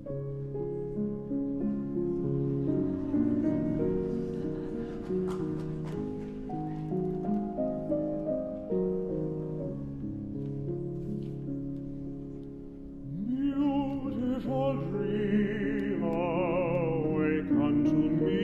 Beautiful dreamer, wake unto me.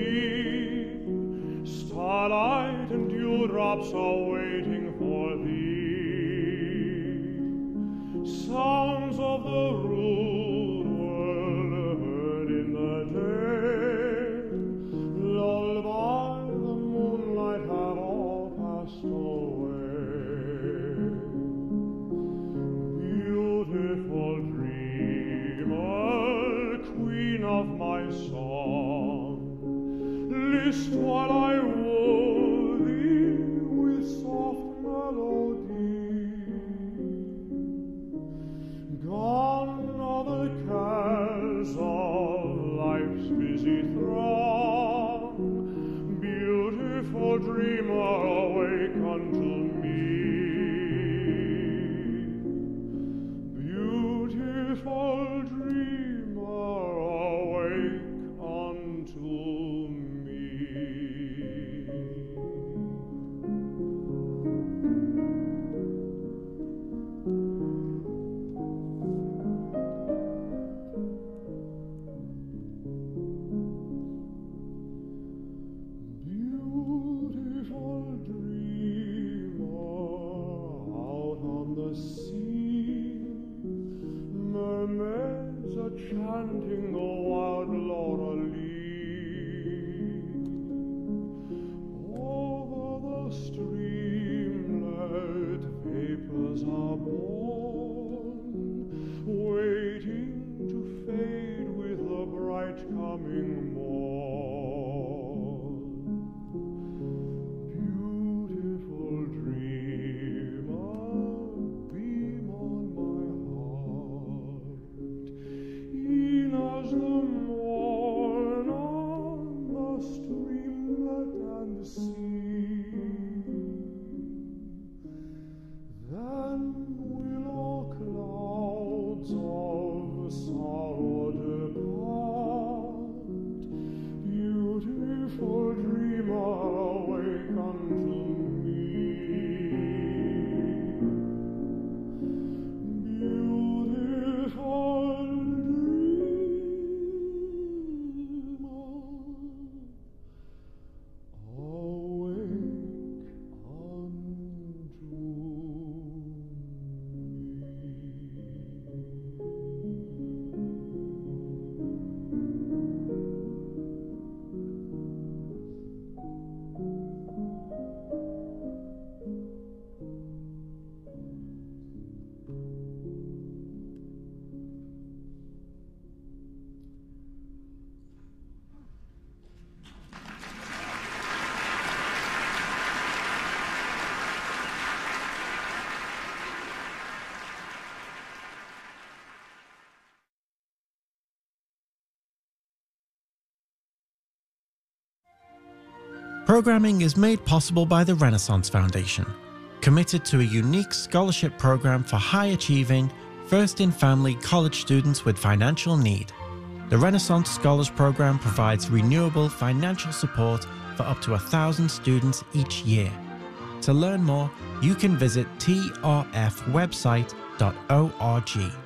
Starlight and dewdrops are waiting for thee. Sounds of the rude world heard in the day, lulled by the moonlight, have all passed away. Beautiful dreamer, queen of my song, list while I woo thee with soft melody. Gone are the cares of life's busy throng. Beautiful dreamer, awake unto me. Beautiful dreamer, awake unto me. Beautiful dreamer, out on the sea, mermaids are chanting a wild laurel-lee. Over the streamlet, vapors are born, waiting to fade with the bright coming morn. Beautiful dreamer, beam on my heart, e'en as the morn on the streamlet and sea. Then will all clouds of sorrow depart. Beautiful dreamer, awake unto me. Beautiful dreamer, awake unto me. Programming is made possible by the Renaissance Foundation, committed to a unique scholarship program for high-achieving, first-in-family college students with financial need. The Renaissance Scholars Program provides renewable financial support for up to 1,000 students each year. To learn more, you can visit trfwebsite.org.